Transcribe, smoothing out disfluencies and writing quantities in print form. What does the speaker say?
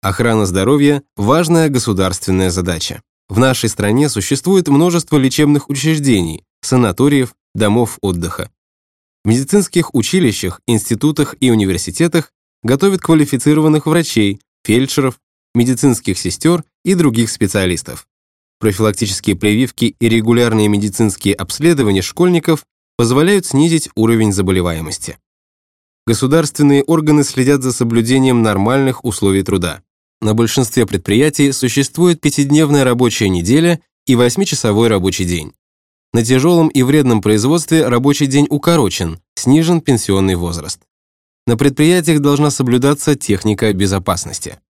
Охрана здоровья – важная государственная задача. В нашей стране существует множество лечебных учреждений, санаториев, домов отдыха. В медицинских училищах, институтах и университетах готовят квалифицированных врачей, фельдшеров, медицинских сестер и других специалистов. Профилактические прививки и регулярные медицинские обследования школьников позволяют снизить уровень заболеваемости. Государственные органы следят за соблюдением нормальных условий труда. На большинстве предприятий существует 5-дневная рабочая неделя и 8-часовой рабочий день. На тяжелом и вредном производстве рабочий день укорочен, снижен пенсионный возраст. На предприятиях должна соблюдаться техника безопасности.